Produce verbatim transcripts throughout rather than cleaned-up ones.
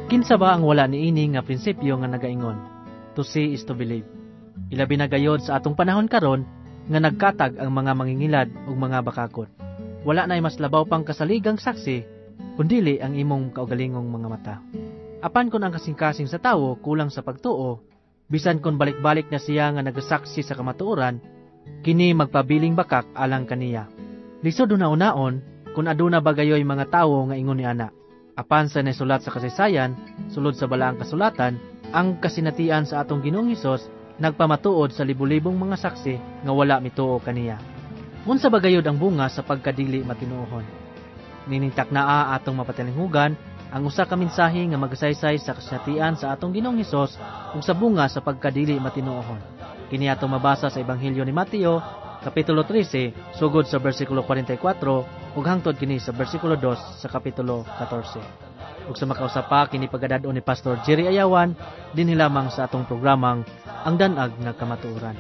Kinsa ba ang wala niini nga prinsipyo nga nagaingon? To see is to believe. Ilabi na gayod sa atong panahon karon nga nagkatag ang mga mangingilad ug mga bakakon. Wala na'y mas labaw pang kasaligang saksi kundili ang imong kaugalingong mga mata. Apan kun ang kasing-kasing sa tawo kulang sa pagtuo, bisan kun balik-balik na siya nga nagasaksi sa kamatuoran, kini magpabiling bakak alang kaniya. Lisod una-unaon kun aduna bagayoy mga tawo nga ingon ni ana. Apan sa nasulat sa kasaysayan, sulod sa balaang kasulatan, ang kasinatian sa atong Ginoong Hesus nagpamatuod sa libu-libong mga saksi nga wala mituo kaniya. Unsa bagayod ang bunga sa pagkadili matinuohon? Niningtak naa atong mapatalinghugan ang usa ka mensahe nga magasaysay sa kasinatian sa atong Ginoong Hesus ug sa bunga sa pagkadili matinuohon. Kini atong mabasa sa Ebanghelyo ni Mateo, Kapitulo trese, sugod sa bersikulo forty-four, ug hangtod kini sa bersikulo two sa Kapitulo fourteen. Ug sa makausap pa, kini pagadadon ni Pastor Jerry Ayawan, dinhi lamang sa atong programang Ang Danag nga Kamatuoran.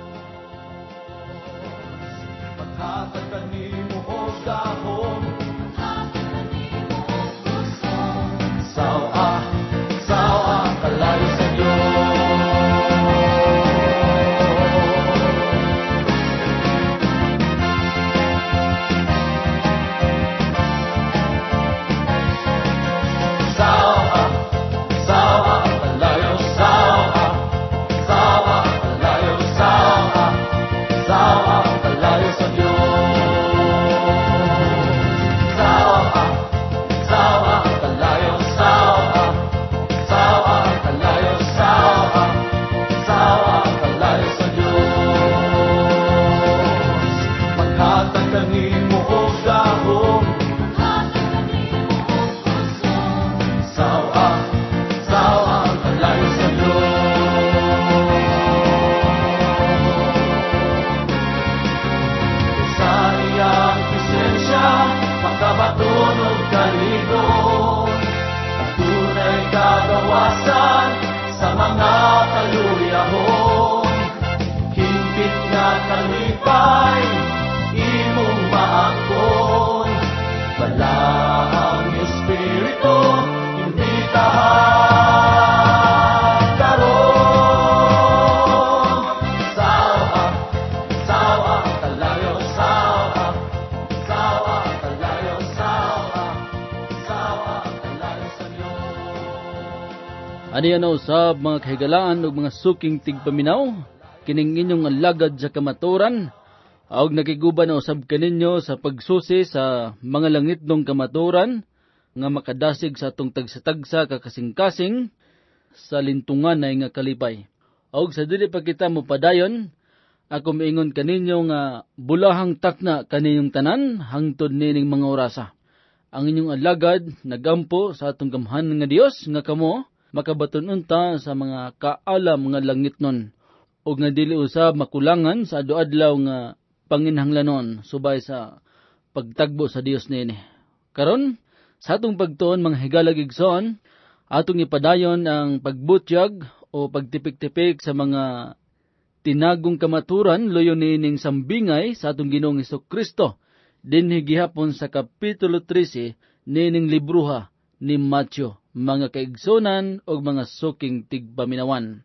Ani ana usab mga kahigalaan ug mga suking tigpaminaw, kining inyong alagad sa kamatuoran, ug nakiguban na usab kaninyo sa pagsusi sa mga langitnong kamatuoran nga makadasig sa atong tagsa-tagsa kakasing-kasing sa lintungan na nga kalipay. Ug sa dili pa kita mopadayon, ako miingon kaninyo nga bulahang takna kaninyong tanan hangtod nining mga orasa. Ang inyong alagad nagampo sa atong gamhanan nga Dios nga kamo makabaton unta sa mga kaalam nga langitnon, ug nga dili usab makulangan sa adu-adlaw nga panginhanglanon subay sa pagtagbo sa Dios niini. Karon sa atong pagtuon mga higalag igsoon, atong ipadayon ang pagbutyag o pagtipik-tipik sa mga tinagong kamaturan loyo niining sambingay sa atong Ginoong Hesukristo dinhi gihapon sa Kapitulo trese niining libruha ni Mateo, mga kaigsonan o mga suking tigpaminawan.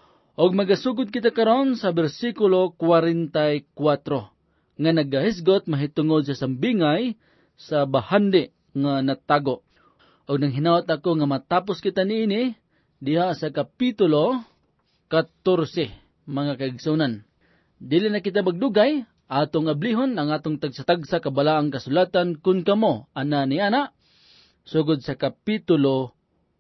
Og magasugod kita karon sa bersikulo forty-four nga nagahisgot mahitungod sa sambingay sa bahandi nga natago. Og nang hinawat ako nga matapos kita niini diha sa Kapitulo fourteen, mga kaigsonan. Dili na kita magdugay, atong ablihon ang atong tagsatagsa kabalaang kasulatan kun kamo ana ni ana. Sugod sa Kapitulo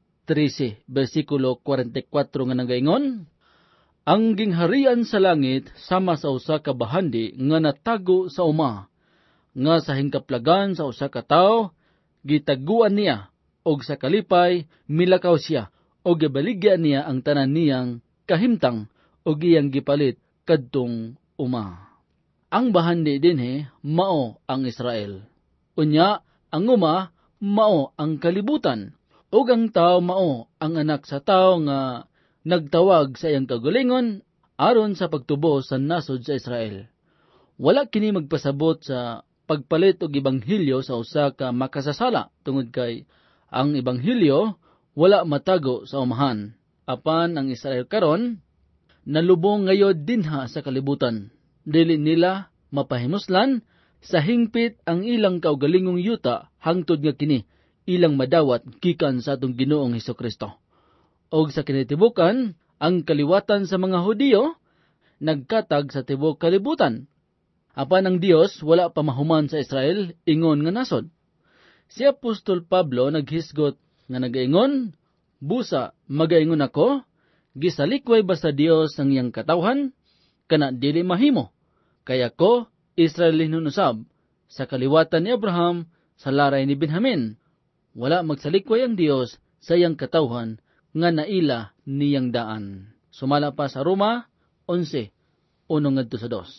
trese, bersikulo forty-four nga nagaingon, ang gingharian sa langit sama sa usa ka bahandi nga natago sa uma, nga sa hingkaplagan sa usa ka tawo, gitaguan niya, og sa kalipay milakaw siya, og gibaligyan niya ang tanan niyang kahimtang, og iyang gipalit kadtong uma. Ang bahandi dinhi mao ang Israel. Unya, ang uma mao ang kalibutan, ug ang tao mao ang anak sa tao nga nagtawag sa iyang kagalingon aron sa pagtubo sa nasod sa Israel. Wala kini magpasabot sa pagpalit og ebanghelyo sa usa ka makasasala, tungod kay ang ebanghelyo wala matago sa umahan. Apan ang Israel karon nalubong ngayod dinha sa kalibutan. Dili nila mapahimuslan sa hingpit ang ilang kaugalingong yuta hangtod nga kini ilang madawat gikan sa atong Ginoong Hesukristo. Og sa kinitibukan, ang kaliwatan sa mga Hudiyo nagkatag sa tibuok kalibutan. Apan ang Dios wala pa mahuman sa Israel ingon nga nasod. Si Apostol Pablo naghisgot nga nagaingon, busa magaingon ako, gisalikway ba sa Dios ang iyang katawhan? Kana dili mahimo. Kaya ko Israelino usab sa kaliwatan ni Abraham sa laray ni Benjamin. Wala magsalikway ang Dios sa iyang katawhan nga naila niyang daan. Sumala pa sa Roma eleven, uno ngadto sa dos.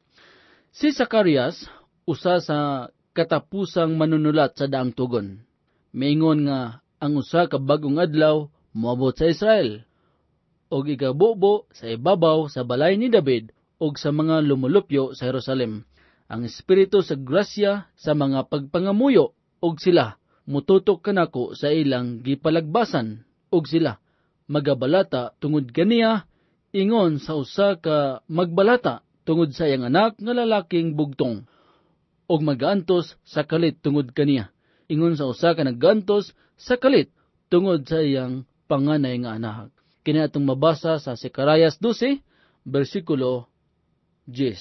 Si Zacarias usa sa katapusang manunulat sa daang tugon. Maingon nga ang usa ka bagong adlaw moabot sa Israel og igabubo sa ibabaw sa balay ni David og sa mga lumulupyo sa Jerusalem ang espiritu sa grasya sa mga pagpangamuyo og sila mututok kanako sa ilang gipalagbasan og sila magabalata tungod kaniya ingon sa usa ka magbalata tungod sa iyang anak nga lalaking bugtong og magantos sa kalit tungod kaniya ingon sa usa ka naggantos sa kalit tungod sa iyang panganay nga anak. Kini atong mabasa sa Zacarias twelve, bersikulo ten.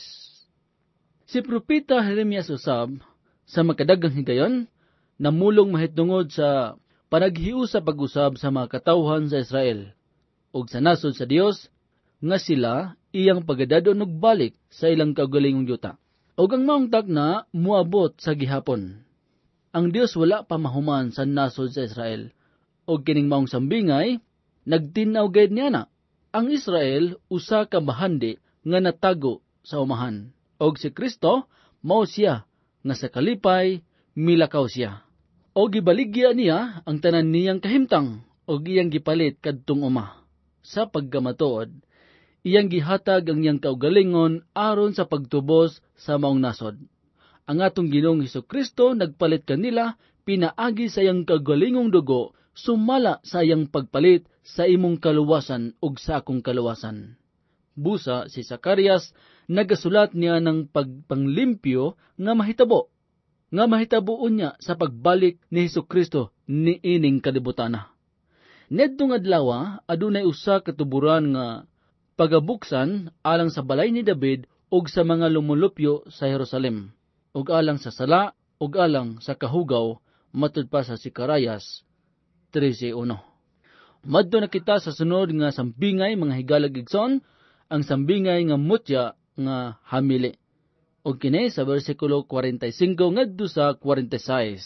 Si propeta Jeremias usab sa makadagang higayon namulong mahitungod sa panaghiu sa pag-usab sa mga katawhan sa Israel ug sa nasod sa Dios nga sila iyang pagadadon og balik sa ilang kaugalingong yuta. Og ang maong tagna muabot sa gihapon. Ang Dios wala pa mahuman sa nasod sa Israel og kining maong sambingay nagtinaw gayud niya na. Ang Israel usa ka bahandi nga natago sa umahan. Og si Kristo mao siya nga sa kalipay milakaw siya. Og gibaligya niya ang tanan niyang kahimtang og iyang gipalit kadtong uma. Sa pagkamatuod, iyang gihatag ang iyang kaugalingon aron sa pagtubos sa maong nasod. Ang atong Ginoong Hesukristo nagpalit kanila pinaagi sa iyang kaugalingong dugo sumala sa iyang pagpalit sa imong kaluwasan ug sa akong kaluwasan. Busa si Zacarias nagasulat niya ng pagpanglimpyo nga mahitabo, nga mahitabuon niya sa pagbalik ni Hesukristo ni ining kalibutana. Nedtong adlaw adunay usa ka tuburan nga pagabuksan alang sa balay ni David ug sa mga lumulupyo sa Jerusalem, ug alang sa sala ug alang sa kahugaw matud pa sa Zacarias thirteen one. Madto na kita sa sunod nga sambingay mga higalag igsoon, ang sambingay nga mutya nga hamili. Og kini sa bersikulo forty-five ngadto sa forty-six.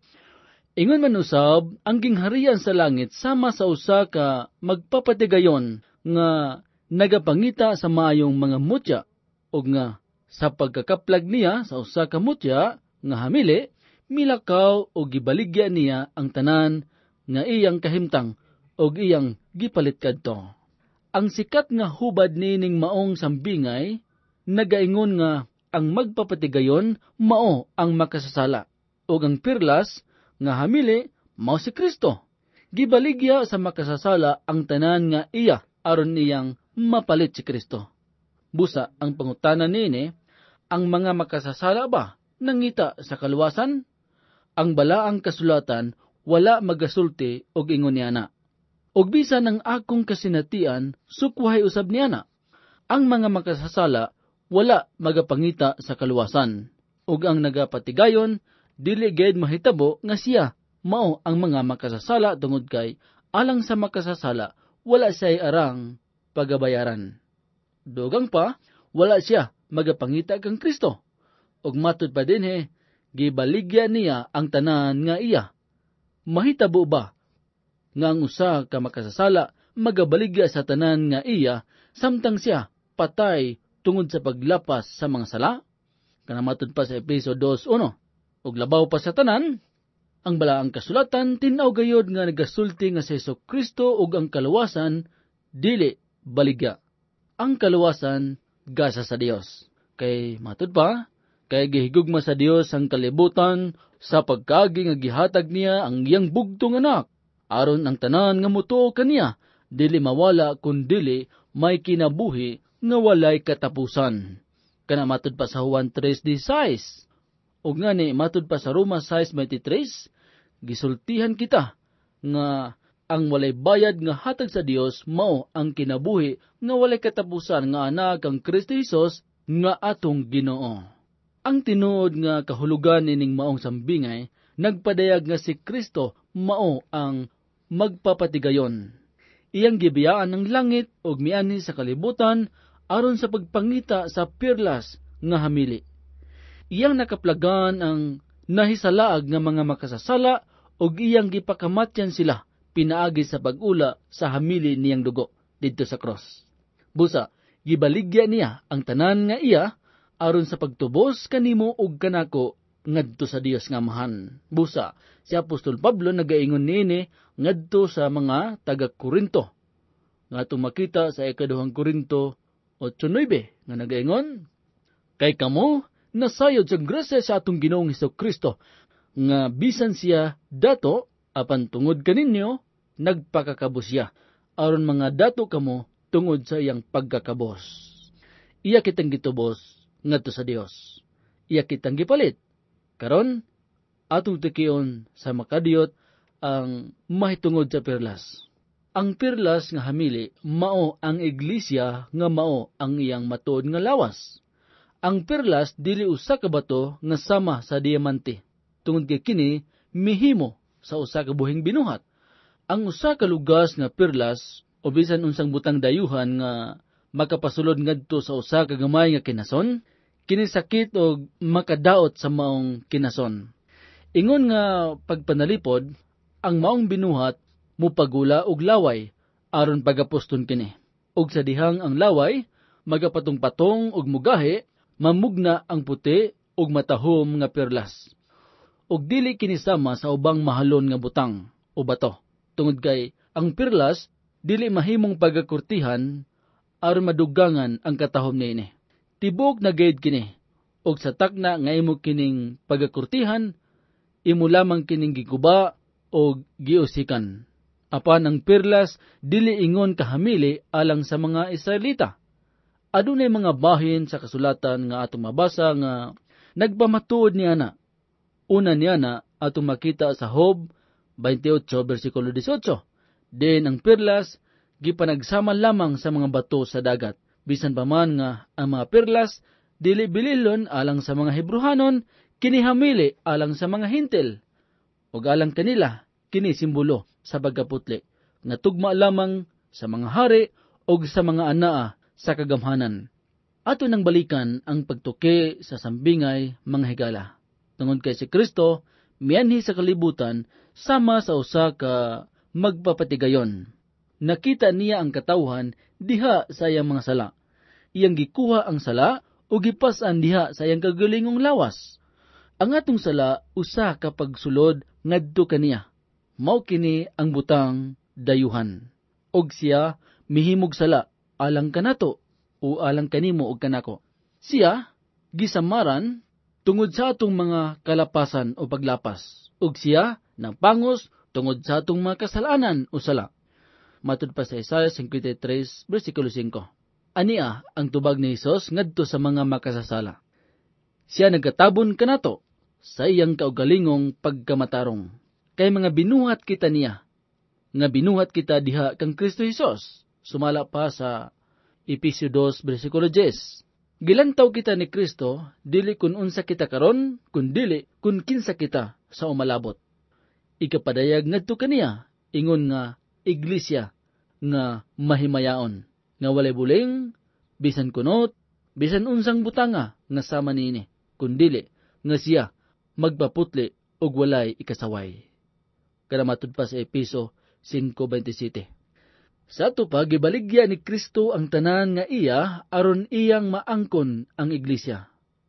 Ingon man usab ang gingharian sa langit sama sa usa ka magpapatigayon nga nagapangita sa maayong mga mutya og nga sa pagkakaplag niya sa usa ka mutya nga hamili milakaw og gibaligya niya ang tanan nga iyang kahimtang og iyang gipalit kadto. Ang sikat nga hubad nining maong sambingay nagaingon nga ang magpapatigayon mao ang makasasala ug ang pirlas nga hamili mao si Kristo. Gibaligya sa makasasala ang tanan nga iya aron niyang mapalit si Kristo. Busa ang pangutana nini, ang mga makasasala ba nangita sa kaluwasan? Ang balaang kasulatan wala magasulti og ingon niya na. Og bisan ang akong kasinatian sukwahay usab niya na. Ang mga makasasala wala magapangita sa kaluwasan. Ug ang nagapatigayon dili gayud mahitabo nga siya mao ang mga makasasala tungod kay alang sa makasasala wala siya arang pagabayaran. Dugang pa wala siya magapangita kang Kristo. Ug matud pa dinhi gibaligya niya ang tanan nga iya. Mahitabo ba nga ang usa ka makasasala magabaligya sa tanan nga iya samtang siya patay tungod sa paglapas sa mga sala? Kanamatud pa sa Efeso two one. Ug labaw pa sa tanan, ang balaang kasulatan tin-aw gayod nga nagasulti nga si Hesukristo ug ang kaluwasan dili baligya. Ang kaluwasan gasa sa Dios. Kay matud pa, kay gihigugma sa Dios ang kalibutan sa pagkaagi nga gihatag niya ang iyang bugtong anak aron ang tanan nga mutuo kaniya dili mawala kun dili may kinabuhi nga walay katapusan. Kana matud pa sa Juan three sixteen. Ug ngani matud pa sa Roma six twenty-three, gisultihan kita nga ang walay bayad nga hatag sa Dios mao ang kinabuhi nga walay katapusan nga anak kang Kristo Jesus nga atong Ginoo. Ang tinuod nga kahulugan ining maong sambingay nagpadayag nga si Kristo mao ang magpapatigayon. Iyang gibiyaan ng langit ug miani sa kalibutan aron sa pagpangita sa pirlas nga hamili. Iyang nakaplagan ang nahisalaag nga mga makasasala ug iyang gipakamatyan sila pinaagi sa pag-ula sa hamili niyang dugo didto sa cross. Busa, gibaligya niya ang tanan nga iya aron sa pagtubos kanimo ug kanako ngadto sa Dios nga Amahan. Busa, si Apostol Pablo nagaingon niini ngadto sa mga taga-Korinto. Nga tumakita sa ikaduhang Korinto eight nine nga nagaingon, kay kamo nasayod sa grasya sa atong Ginoong Hesukristo nga bisan siya dato apan tungod kaninyo nagpakakabos siya aron mga dato kamo tungod sa iyang pagkakabos. Iya kitang gitubos ngadto sa Dios. Iya kitang gipalit karon atong tikion sa makadiyot ang mahitungod sa perlas. Ang perlas nga hamili mao ang iglesia nga mao ang iyang matuod nga lawas. Ang perlas dili usa ka bato nga sama sa diamante. Tungod kay kini mihimo sa usa ka buhing binuhat. Ang usa ka lugas nga perlas o bisan unsang butang dayuhan nga makapasulod ngadto sa usa ka gamay nga kinason, kini sakit og makadaot sa maong kinason. Ingon nga pagpanalipod, ang maong binuhat mupagula og laway aron pagaposton kini. Ug sa dihang ang laway magapatong-patong og mugahi, mamugna ang puti ug matahom nga perlas. Ug dili kini sama sa ubang mahalon nga butang o bato. Tungod kay ang perlas dili mahimong pagakurtihan aron madugangan ang katahom niini. Tibok na gayud kini. Ug sa takna nga imo kining pagakurtihan, imo lamang kining giguba o giusikan. Apan ang perlas dili ingon kahamili alang sa mga Israelita. Adunay mga bahin sa kasulatan nga atong mabasa nga nagpamatuod niya na. Una niya na atong makita sa Job twenty-eight versikulo eighteen. Din ang perlas gipanagsama lamang sa mga bato sa dagat. Bisan pa man nga ang mga perlas dili bililon alang sa mga Hebrehanon, kini hamili alang sa mga Hintil. Ug alang kanila kini simbolo sa pagkaputli nga tugma lamang sa mga hari o sa mga anaa sa kagamhanan. Ato nang balikan ang pagtuki sa sambingay mga higala. Tungod kay si Kristo mianhi sa kalibutan sama sa usa ka magpapatigayon. Nakita niya ang katawhan diha sa iyang mga sala. Iyang gikuha ang sala o gipas-an diha sa iyang kagalingong lawas. Ang atong sala usa ka pagsulod ngadto kaniya. Mao kini ang butang dayuhan. Og siya mihimog sala alang kanato o alang kanimo og kanako. Siya gisamaran tungod sa atong mga kalapasan o paglapas. Og siya nagpangos tungod sa atong mga kasalanan o sala. Matud pa sa Isaiah fifty-three versikulo five. Ania ang tubag ni Hesus ngadto sa mga makasasala. Siya nagatabon kanato sa iyang kaugalingong pagkamatarong. Kay mga binuhat kita niya, nga binuhat kita diha kang Kristo Jesus. Sumala pa sa Efesio two versikulo ten. Gilantaw kita ni Kristo, dili kun unsa kita karon, kun dili kun kinsa kita sa umalabot. Ikapadayag ngadto kaniya, ingon nga iglesia nga mahimayaon, nga walay buling, bisan kunot, bisan unsang butanga nga sama niini, kun dili nga siya magpaputli og walay ikasaway. Kada matud pa sa Episo five twenty-seven. Sa ato pa, gibaligya ni Kristo ang tanan nga iya aron iyang maangkon ang iglesia.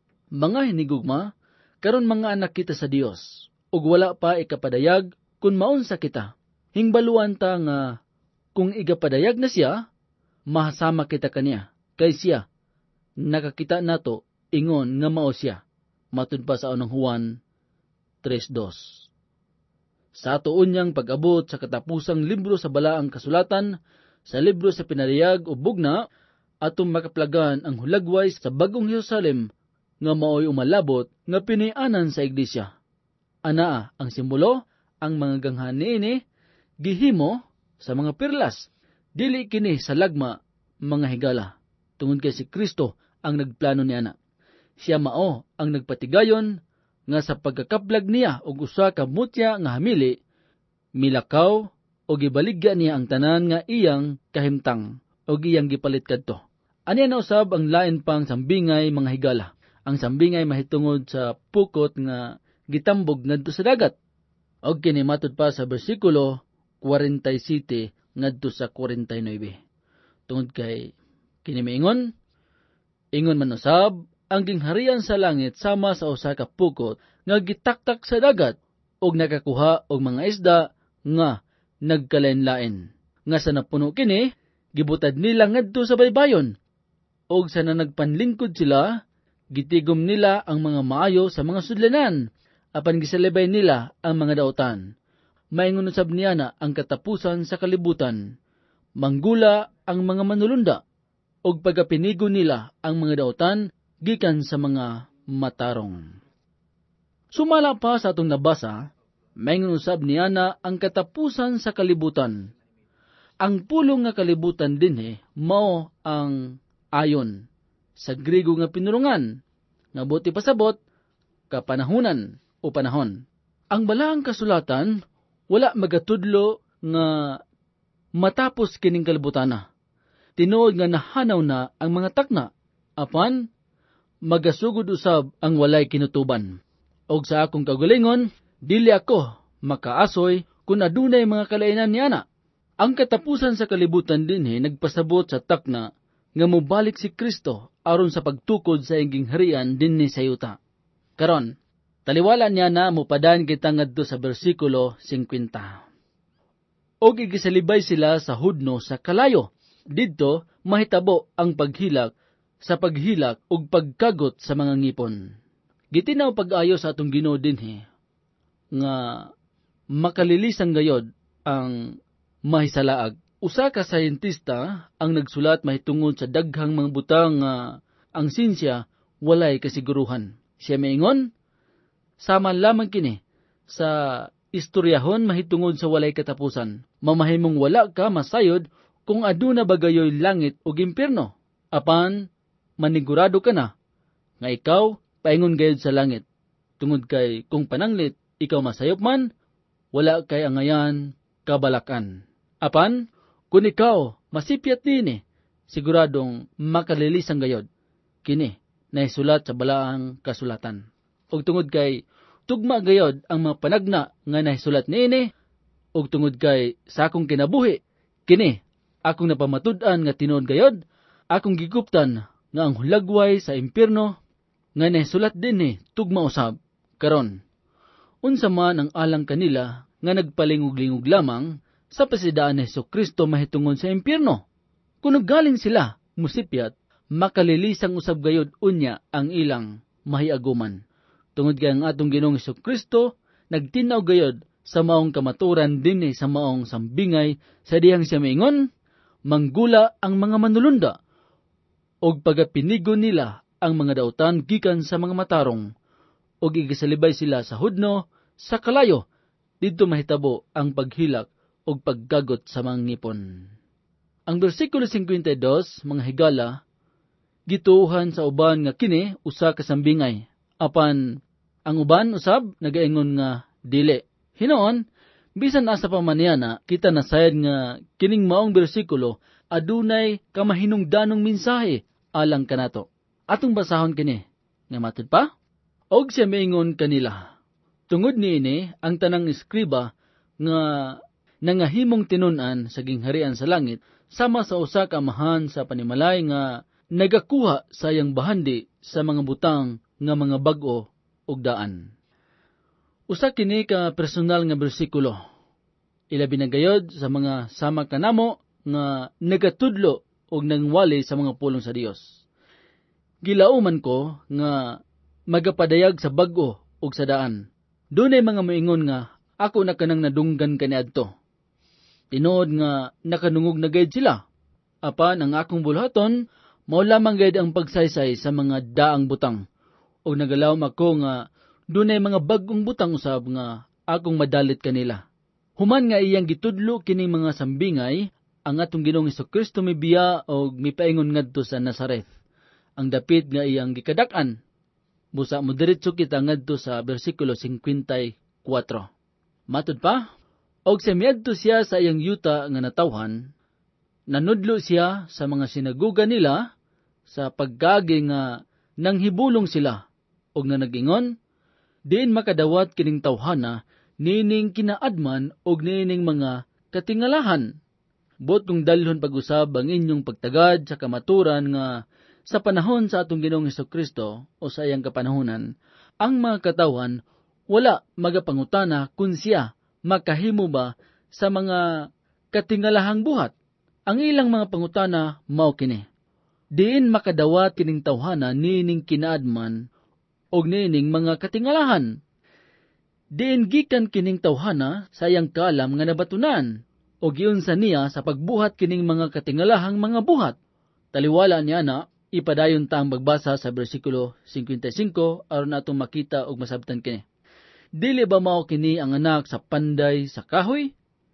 Mga hinigugma, karon mga anak kita sa Dios, ug wala pa ikapadayag kung maunsa kita. Hingbaluan ta nga kung igapadayag na siya, mahasama kita kaniya, kay siya nakakita nato ingon nga mao siya. Matud pa sa unang Juan three two. Sa atuon niyang pag-abot sa katapusang libro sa balaang kasulatan, sa libro sa pinariyag o bugna, atong makaplagan ang hulagway sa bagong Jerusalem nga maoy umalabot nga pinianan sa iglesia. Anaa ang simbolo, ang mga ganghan niini gihimo sa mga perlas, dili kini sa lagma mga higala. Tungod kay si Kristo ang nagplano niana. Siya mao ang nagpatigayon nga sa pagkakaplag niya og usa ka mutya nga hamili, milakaw o gibaligya niya ang tanan nga iyang kahimtang o iyang gipalit kadto. Aniya na usab ang lain pang sambingay mga higala. Ang sambingay mahitungod sa pukot nga gitambog ngadto sa dagat. Og kini matud pa sa bersikulo forty-seven ngadto sa forty-nine. Tungod kay kini miingon, ingon man usab ang gingharian sa langit sama sa usa ka pukot nga gitaktak sa dagat og nakakuha og mga isda nga nagkalain-lain. Nga sa napuno kini, gibutad nila ngadto sa baybayon. Og sa nanagpanlingkod sila, gitigom nila ang mga maayo sa mga sudlanan, apan gisalibay nila ang mga dautan. Maingon usab niya na ang katapusan sa kalibutan. Manggula ang mga manulunda, og pagapinigo nila ang mga dautan gikan sa mga matarong. Sumala pa sa atong nabasa, maingon usab niya na ang katapusan sa kalibutan. Ang pulong nga kalibutan dinhi mao ang ayon sa Griego nga pinulungan, nga buti pasabot kapanahunan o panahon. Ang balaang kasulatan wala magatudlo nga matapos kining kalibutana. Tinuod nga nahanaw na ang mga takna, apan magasugod usab ang walay kinutuban. Og sa akong kagalingon, dili ako makaasoy kung adunay mga kalainan niana. Ang katapusan sa kalibutan dinhi nagpasabot sa takna nga mobalik si Kristo aron sa pagtukod sa iyang harian dinhi sa yuta. Karon, taliwala niya na mupadan kita ngadto sa bersikulo fifty. Og igisalibay sila sa hudno sa kalayo. Didto mahitabo ang paghilak sa paghilak ug pagkagot sa mga ngipon. Gitinaw pag-ayo sa atong Ginoo dinhi nga makalilisang gayod ang mahisalaag. Usa ka sayentista ang nagsulat mahitungod sa daghang mga butang nga ang sinsya walay kasiguruhan. Siya maingon, sama lamang kini sa istoryahon mahitungod sa walay katapusan. Mamahimong wala ka masayod kung aduna bagayoy langit ug impierno. Apan manigurado ka na nga ikaw paingon gayud sa langit. Tungod kay kung pananglit ikaw masayop man, wala kay angayan kabalakan. Apan kung ikaw masipyat nini, siguradong makalilisang gayod. Kini naisulat sa balaang kasulatan. Og tungod kay tugma gayod ang mga panagna nga naisulat niini, og tungod kay sa akong kinabuhi, kini akong napamatud-an nga tinuod gayod, akong giguptan nga ang hulagway sa impierno nga naisulat dinhi tugma usab. Karon, unsa man ang alang kanila nga nagpalingog-lingog lamang sa pasidaan ni Jesucristo mahitungod sa impierno. Kung galing sila musipyat, makalilisang usab gayod unya ang ilang mahiaguman. Tungod kay ang atong Ginoong Jesucristo nagtinaw gayod sa maong kamaturan dinhi sa maong sambingay sa dihang siya maingon, manggula ang mga manulunda og pagapinigo nila ang mga dautan gikan sa mga matarong og igisalibay sila sa hudno sa kalayo. Didto mahitabo ang paghilak og paggagot sa mga ngipon. Ang bersikulo fifty-two, mga higala, gituohan sa uban nga kini usa ka sambingay, apan ang uban usab nagaingon nga dili. Hinoon, bisan asa pa man niana, kita nasayad nga kining maong bersikulo adunay kamahinungdanong mensahe alang kanato. Atong basahon kini nga matud pa, og siya maingon kanila, tungod niini ang tanang eskriba nga nangahimong tinun-an sa gingharian sa langit sama sa usa ka amahan sa panimalay nga nagakuha sa iyang bahandi sa mga butang nga mga bag-o ug daan. Usa kini ka personal nga bersikulo. Ilabi na gayod sa mga sama kanamo nga nagatudlo og nangwali sa mga pulong sa Dios. Gilauman ko nga magapadayag sa bag-o ug sa daan. Dunay mga moingon nga ako na kanang nadunggan kaniadto. Tinod nga nakanungog na gayud sila. Apan ang akong bulhaton, mao lamang gayud ang pagsaysay sa mga daang butang. O nagalawom ako nga dunay mga bag-ong butang usab nga akong madalit kanila. Human nga iyang gitudlo kining mga sambingay, ang atong Ginoong Hesukristo mibiya o mipaingon ngadto sa Nazareth. Ang dapit nga iyang gikadak-an. Busa mo diretso kita ngadto sa bersikulo fifty-four. Matud pa, og sa miadto siya sa iyang yuta nga natawhan, nanudlo siya sa mga sinaguga nila sa pagkagi nga nanghibulong sila, og na nag-ingon, diin makadawat kining tawhana, nining kinaadman og nining mga katingalahan. Bot kung dalhon pag-usab ang inyong pagtagad sa kamaturan nga sa panahon sa atong Ginoong Hesukristo o sa iyang kapanahonan, ang mga katawhan wala magapangutana kung siya makahimo ba sa mga katingalahang buhat. Ang ilang mga pangutana mao kini, diin makadawat kining tawhana nining kinaadman og nining mga katingalahan. Diin gikan kining tawhana sa iyang kalam nga nabatunan o giunsa niya sa pagbuhat kining mga katingalahang mga buhat. Taliwala niya na, ipadayon ta ang magbasa sa bersikulo fifty-five aron natong makita og masabtan kini. Dili ba mao kini ang anak sa panday sa kahoy?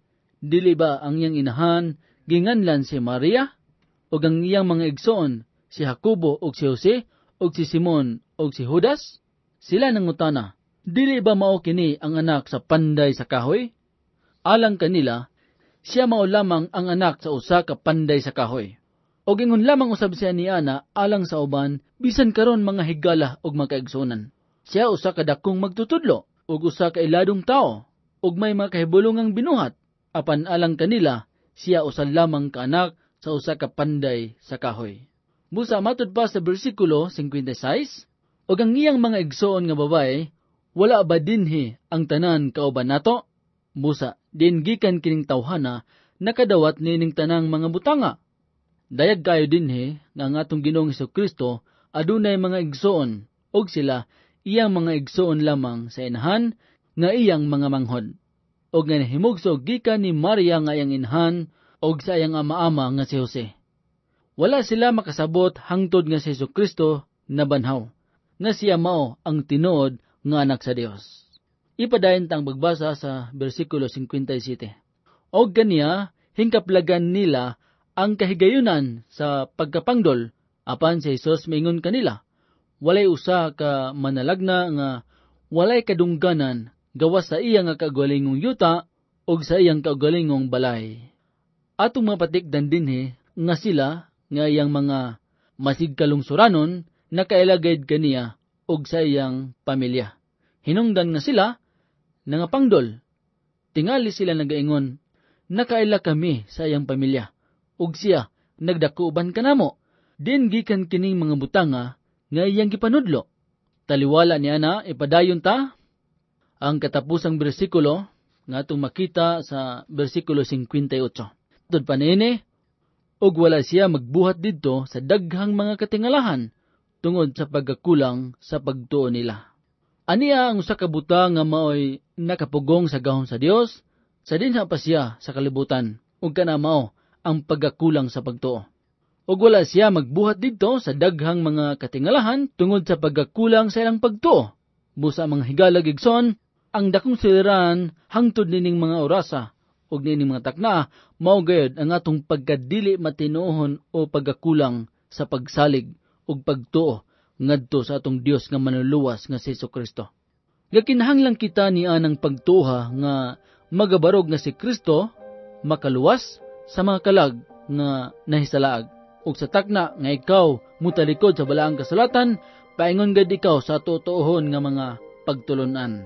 Dili ba ang iyang inahan ginganlan si Maria? Og ang iyang mga igsoon, si Jacobo og si Jose, og si Simon og si Judas? Sila nangutana, dili ba mao kini ang anak sa panday sa kahoy? Alang kanila, siya mao lamang ang anak sa usa ka panday sa kahoy. O gingon lamang usab siya ni Ana alang sa uban, bisan karon mga higala og makaigsunan. Siya usa ka dakong magtutudlo, ug usa ka iladong tao, ug may mga kahibulongang binuhat, apan alang kanila, siya usa lamang ka anak sa usa ka panday sa kahoy. Busa matud pa sa bersikulo fifty-six, ug ang iyang mga igsoon nga babae, wala ba dinhi ang tanan kauban nato? Busa, din gikan kining tawhana, nakadawat nining tanang mga butanga. Dayag kayo dinhi nga ang atong Ginoong Hesukristo adunay mga igsoon, og sila iyang mga igsoon lamang sa inahan nga iyang mga manghod. Og nga nahimugso gikan ni Maria nga iyang inahan og sa iyang ama-ama nga si Jose. Wala sila makasabot hangtod nga si Hesukristo nabanhaw, nga siya mao ang tinuod nga anak sa Dios. Ipadayon tang magbasa sa bersikulo fifty-seven. Og kaniya, hingkaplagan nila ang kahigayunan sa pagkapangdol, apan si Jesus maingon kanila, walay usa ka manalagna nga walay kadungganan gawas sa iya nga kaugalingong yuta og sa iyang kaugalingong balay. Atong mapatikdan dinhi nga sila nga iyang mga masigkalungsuranon nakailagayad kaniya og sa iyang pamilya. Hinungdan nga sila nangapangdol. Tingali sila nagaingon, nakaila kami sa iyang pamilya. Ug siya, nagdakuban kanamo, din gikan kining mga butanga nga iyang gipanudlo. Taliwala niya na, ipadayon ta, ang katapusang bersikulo, nga itong makita sa bersikulo fifty-eight. Tod pa nini, ug wala siya magbuhat didto sa daghang mga katingalahan, tungod sa pagkakulang sa pagtuo nila. Aniya ang usa ka buta nga maoy nakapugong sa gahom sa Dios, sa dinha pa siya sa kalibutan, ug kana mao ang pagkakulang sa pagtuo. Ug wala siya magbuhat didto sa daghang mga katingalahan tungod sa pagkakulang sa ilang pagtuo. Busa mga higalag igsoon, ang dakong siliran hangtod nining mga orasa ug nining mga takna mao gayud ang atong pagkadili matinuohon o pagkakulang sa pagsalig ug pagtuo ngadto sa atong Dios nga manluluwas nga si Jesucristo. Gakinahanglan kita niya ng pagtuha nga magabarog nga si Kristo makaluwas sa mga kalag nga nahisalaag, ug sa takna nga ikaw mutalikod sa balaang kasulatan, paingon gad ikaw sa totoohon nga mga pagtulunan.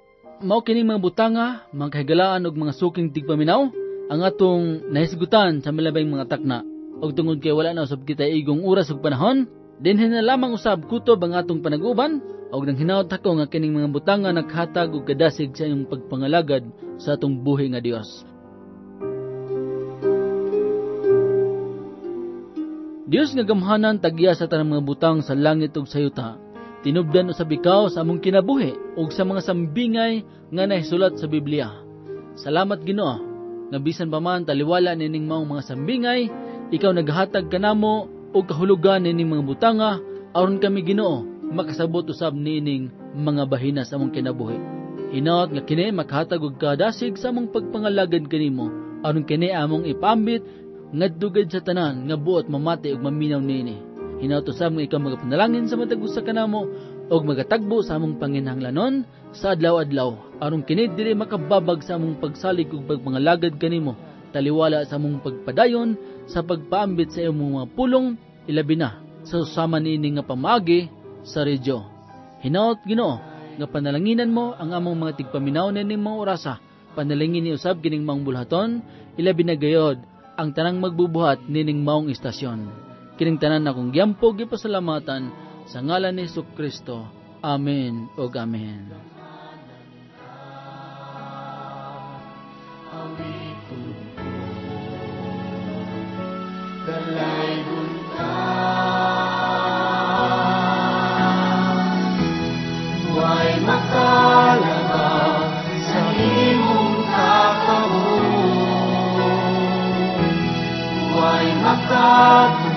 Mao kining mga butanga, mga kahigalaan ug mga suking tigpaminaw, ang atong nahisgutan sa milabing mga takna, ug tungod kay wala na usab kita igong oras ug panahon, dinhi na lamang usab kutob ang atong panag-uban, ug nang hinaut ako nga kining mga butanga naghatag og kadasig sa iyong pagpangalagad sa atong buhi nga Dios. Dios nga gamhanan tagya sa tanang mga butang sa langit ug sa yuta, Tinubdan usab ikaw sa among kinabuhi ug sa mga sambingay nga nahisulat sa Biblia. Salamat Ginoo nga bisan pa man taliwala nining maong mga sambingay, ikaw naghatag kanamo og kahulugan nining mga butanga aron kami Ginoo makasabot usab nining mga bahina sa among kinabuhi. Hinaot nga kini makahatag og kadasig sa among pagpangalagad kanimo aron kini among ipambit ngadto gid sa tanan nga buot mamati ug maminaw niini. Hinaot usab nga ikaw magapanalangin sa matag usa kanamo og magatagbo sa among panginahanglanon sa adlaw-adlaw aron kini dili makababag sa among pagsalig ug pagpangalagad kanimo taliwala sa among pagpadayon sa pagpaambit sa imong mga pulong ilabi na sa susama niini nga pamaagi sa radyo. Hinaot Ginoo nga panalanginan mo ang among mga tigpaminaw nining mga orasa. Panalangin ni usab kining maong bulhaton ilabi na gayod ang tanang magbubuhat nining maong istasyon. Kining tanan akong gyampo gipasalamatan sa ngalan ni Jesucristo. Amen o amen. Dalay way makalabang sa imong kakawon, way makabang